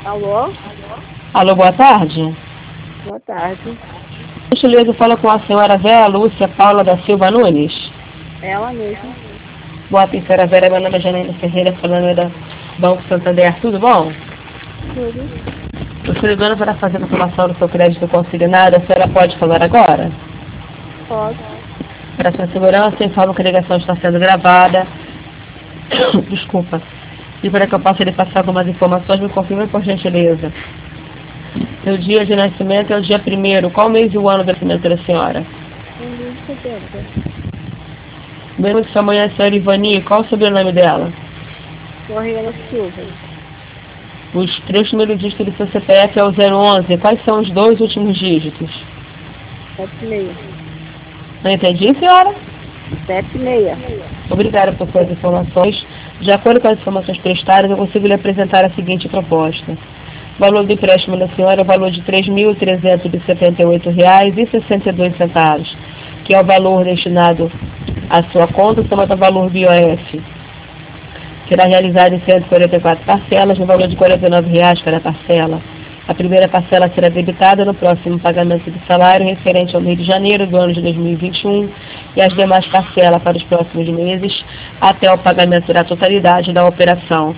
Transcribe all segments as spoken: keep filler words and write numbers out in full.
Alô? Alô, boa tarde. Boa tarde. Por gentileza, fala com a senhora Vera Lúcia Paula da Silva Nunes. Ela mesma. Boa tarde, senhora Vera. Meu nome é Janaína Ferreira, falando da Banco Santander. Tudo bom? Tudo. Eu estou ligando para fazer a informação do seu crédito consignado. A senhora pode falar agora? Pode. Para sua segurança, informo que a ligação está sendo gravada. Desculpa. E para que eu possa lhe passar algumas informações, me confirme por gentileza. Seu dia de nascimento é o dia primeiro. Qual mês e o ano do nascimento da senhora? Um dia de setembro. Mesmo que sua mãe é a senhora Ivani, qual o sobrenome dela? Correia Silva. Os três primeiros dígitos do seu C P F é o zero onze. Quais são os dois últimos dígitos? Sete e meia. Não entendi, senhora? Sete e meia. Obrigada por suas informações. De acordo com as informações prestadas, eu consigo lhe apresentar a seguinte proposta. O valor do empréstimo da senhora é o valor de três mil trezentos e setenta e oito reais e sessenta e dois centavos, que é o valor destinado à sua conta, somado ao valor B O F. Será realizado em cento e quarenta e quatro parcelas, no valor de quarenta e nove reais cada parcela. A primeira parcela será debitada no próximo pagamento do salário referente ao mês de janeiro do ano de dois mil e vinte e um e as demais parcelas para os próximos meses até o pagamento da totalidade da operação.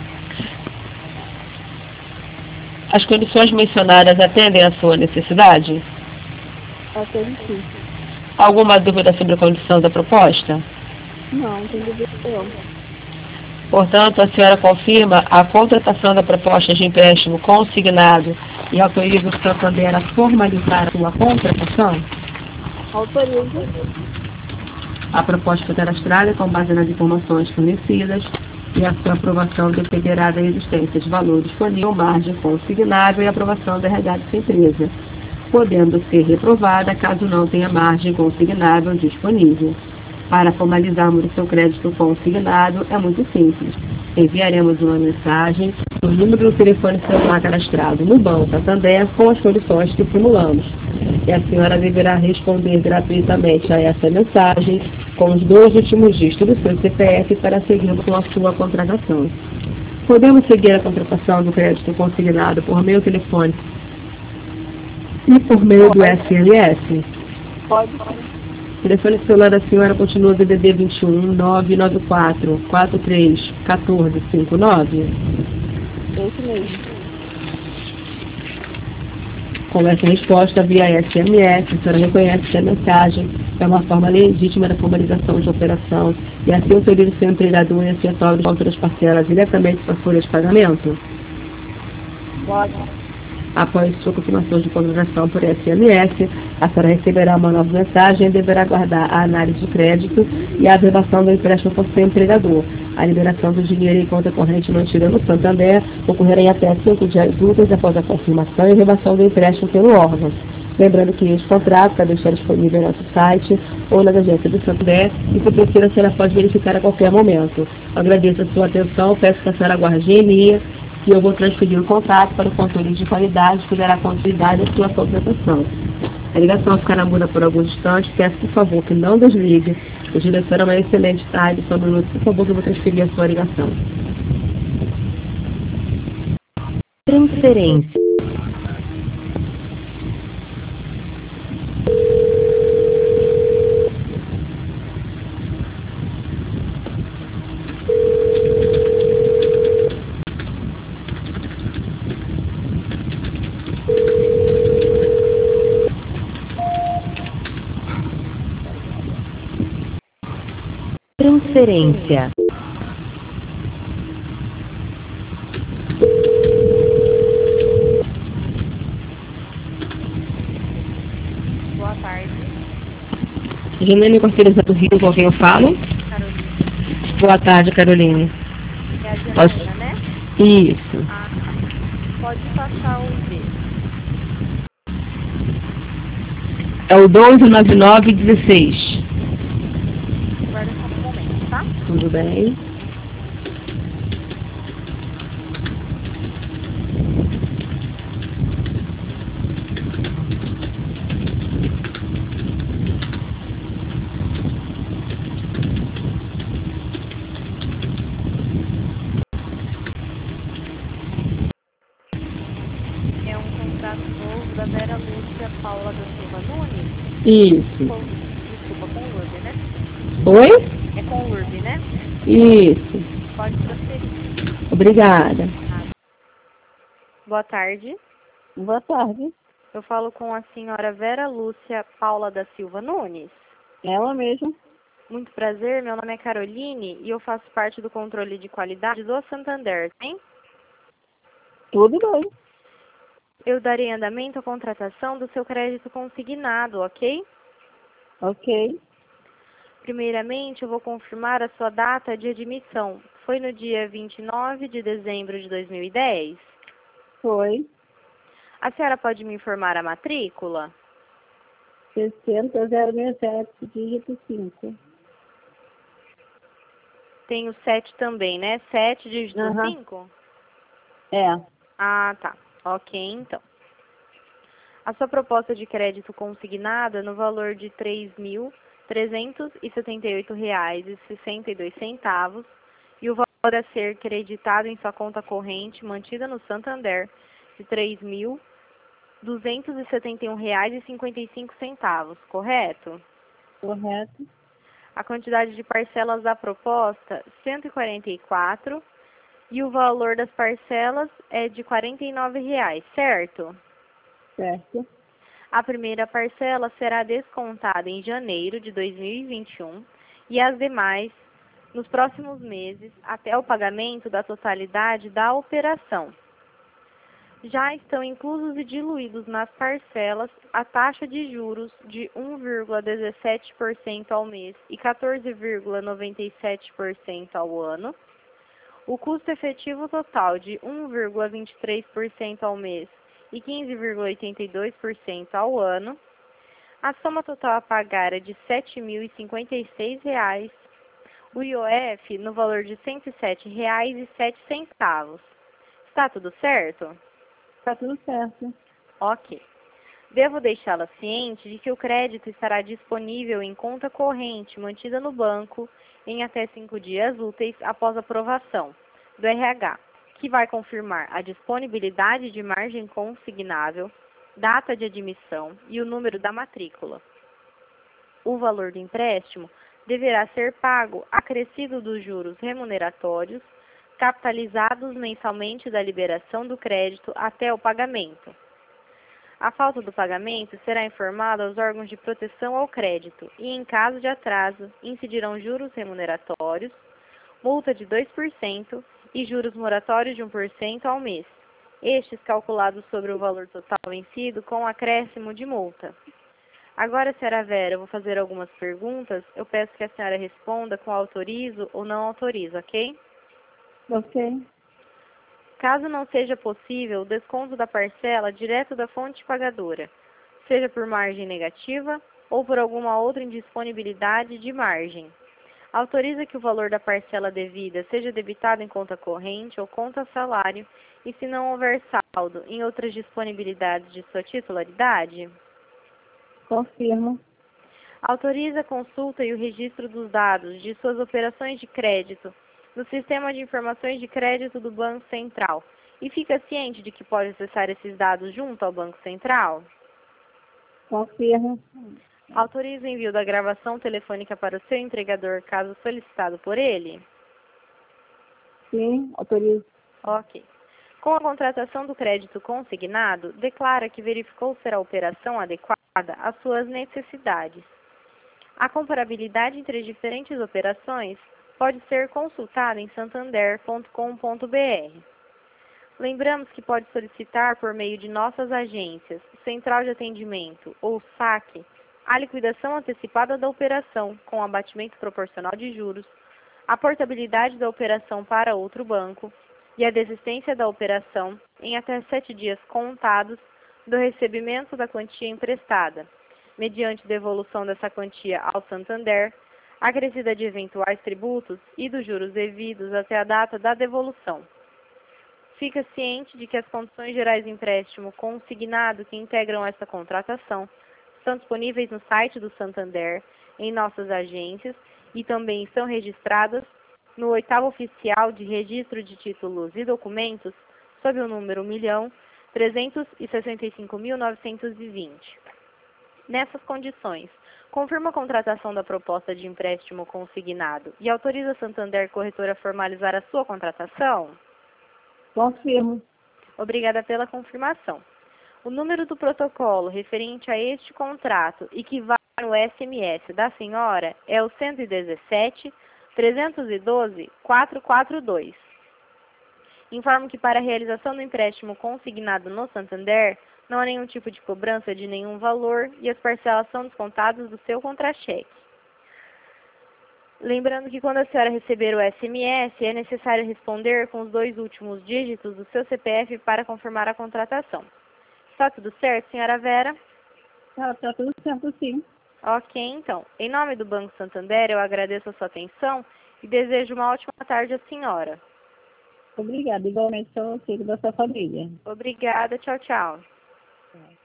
As condições mencionadas atendem à sua necessidade? Atende sim. Alguma dúvida sobre a condição da proposta? Não, não tem dúvida não. Portanto, a senhora confirma a contratação da proposta de empréstimo consignado e autoriza o Santander a formalizar a sua contratação? Autoriza. A proposta foi cadastrada com base nas informações fornecidas e a sua aprovação dependerá da existência de valor disponível, margem consignável e aprovação da R H de sua empresa, podendo ser reprovada caso não tenha margem consignável disponível. Para formalizarmos o seu crédito consignado, é muito simples. Enviaremos uma mensagem no número do telefone celular cadastrado no Banco Santander com as condições que simulamos. E a senhora deverá responder gratuitamente a essa mensagem com os dois últimos dígitos do seu C P F para seguir com a sua contratação. Podemos seguir a contratação do crédito consignado por meio telefone e por meio do S M S? Pode. O telefone celular da senhora continua D D D vinte e um, nove nove quatro, quatro três, um quatro cinco nove? Esse mesmo. Com essa resposta via S M S, a senhora reconhece que a mensagem é uma forma legítima da formalização de operação e assim autoriza o seu empregador e a sua de volta das parcelas diretamente para a folha de pagamento? Pode. Após sua confirmação de contratação por S M S, a senhora receberá uma nova mensagem e deverá aguardar a análise de crédito e a aprovação do empréstimo por seu empregador. A liberação do dinheiro em conta corrente mantida no Santander ocorrerá em até cinco dias úteis após a confirmação e renovação do empréstimo pelo órgão. Lembrando que este contrato está deixado disponível em nosso site ou nas agências do Santander e, se precisa, a senhora pode verificar a qualquer momento. Agradeço a sua atenção, peço que a senhora aguarde em linha e eu vou transferir o contrato para o controle de qualidade que dará continuidade à sua contratação. A ligação ficará muda por alguns instantes, peço por favor que não desligue. O diretor é uma excelente tarde, só um minuto, por favor, que eu vou transferir a sua ligação. Transferência. Transferência. Boa tarde. Janaína Cortez do Rio, com quem eu falo? Carolina. Boa tarde, Caroline. É a Janaína, Posso... né? Isso. Ah, pode passar o B. É o doze nove nove dezesseis. Guarda só um momento, tá? Tudo bem? da Vera Lúcia Paula da Silva Nunes? Isso. Com, desculpa, com Lourdes, né? Oi? É com Lourdes, né? Isso. Pode transferir. Obrigada. Boa tarde. Boa tarde. Eu falo com a senhora Vera Lúcia Paula da Silva Nunes. Ela mesma. Muito prazer, meu nome é Caroline e eu faço parte do controle de qualidade do Santander, hein? Tudo bem. Eu darei andamento à contratação do seu crédito consignado, ok? Ok. Primeiramente, eu vou confirmar a sua data de admissão. Foi no dia vinte e nove de dezembro de dois mil e dez? Foi. A senhora pode me informar a matrícula? sessenta zero sessenta sete, dígito cinco. Tem o sete também, né? sete, dígito Aham. cinco? É. Ah, tá. Ok, então. A sua proposta de crédito consignada no valor de três mil trezentos e setenta e oito reais e sessenta e dois centavos e o valor a ser creditado em sua conta corrente mantida no Santander de três mil duzentos e setenta e um reais e cinquenta e cinco centavos, correto? Correto. A quantidade de parcelas da proposta, cento e quarenta e quatro, e o valor das parcelas é de quarenta e nove reais, certo? Certo. A primeira parcela será descontada em janeiro de dois mil e vinte e um e as demais nos próximos meses até o pagamento da totalidade da operação. Já estão inclusos e diluídos nas parcelas a taxa de juros de um vírgula dezessete por cento ao mês e quatorze vírgula noventa e sete por cento ao ano, o custo efetivo total de um vírgula vinte e três por cento ao mês e quinze vírgula oitenta e dois por cento ao ano, a soma total a pagar é de sete mil e cinquenta e seis reais, o I O F no valor de cento e sete reais e sete centavos. Está tudo certo? Está tudo certo. Ok. Devo deixá-la ciente de que o crédito estará disponível em conta corrente mantida no banco em até cinco dias úteis após aprovação do R H, que vai confirmar a disponibilidade de margem consignável, data de admissão e o número da matrícula. O valor do empréstimo deverá ser pago acrescido dos juros remuneratórios, capitalizados mensalmente da liberação do crédito até o pagamento. A falta do pagamento será informada aos órgãos de proteção ao crédito e, em caso de atraso, incidirão juros remuneratórios, multa de dois por cento e juros moratórios de um por cento ao mês, estes calculados sobre o valor total vencido com acréscimo de multa. Agora, senhora Vera, eu vou fazer algumas perguntas. Eu peço que a senhora responda com autorizo ou não autorizo, ok? Ok. Caso não seja possível o desconto da parcela direto da fonte pagadora, seja por margem negativa ou por alguma outra indisponibilidade de margem, autoriza que o valor da parcela devida seja debitado em conta corrente ou conta salário e, se não houver saldo, em outras disponibilidades de sua titularidade? Confirmo. Autoriza a consulta e o registro dos dados de suas operações de crédito no Sistema de Informações de Crédito do Banco Central e fica ciente de que pode acessar esses dados junto ao Banco Central? Confirmo. Autoriza o envio da gravação telefônica para o seu entregador, caso solicitado por ele? Sim, autorizo. Ok. Com a contratação do crédito consignado, declara que verificou ser a operação adequada às suas necessidades. A comparabilidade entre as diferentes operações pode ser consultada em santander ponto com ponto br. Lembramos que pode solicitar por meio de nossas agências, central de atendimento ou saque, a liquidação antecipada da operação com abatimento proporcional de juros, a portabilidade da operação para outro banco e a desistência da operação em até sete dias contados do recebimento da quantia emprestada, mediante devolução dessa quantia ao Santander, acrescida de eventuais tributos e dos juros devidos até a data da devolução. Fica ciente de que as condições gerais de empréstimo consignado que integram esta contratação estão disponíveis no site do Santander, em nossas agências e também estão registradas no oitavo oficial de registro de títulos e documentos sob o número um milhão trezentos e sessenta e cinco mil, novecentos e vinte. Nessas condições, confirma a contratação da proposta de empréstimo consignado e autoriza a Santander Corretora a formalizar a sua contratação? Confirmo. Obrigada pela confirmação. O número do protocolo referente a este contrato e que vai no S M S da senhora é o cento e dezessete, trezentos e doze, quatrocentos e quarenta e dois. Informo que para a realização do empréstimo consignado no Santander, não há nenhum tipo de cobrança de nenhum valor e as parcelas são descontadas do seu contra-cheque. Lembrando que quando a senhora receber o S M S, é necessário responder com os dois últimos dígitos do seu C P F para confirmar a contratação. Está tudo certo, senhora Vera? Tá, tá tudo certo, sim. Ok, então. Em nome do Banco Santander, eu agradeço a sua atenção e desejo uma ótima tarde à senhora. Obrigada. Igualmente, sou filho da sua família. Obrigada, tchau, tchau. Tá.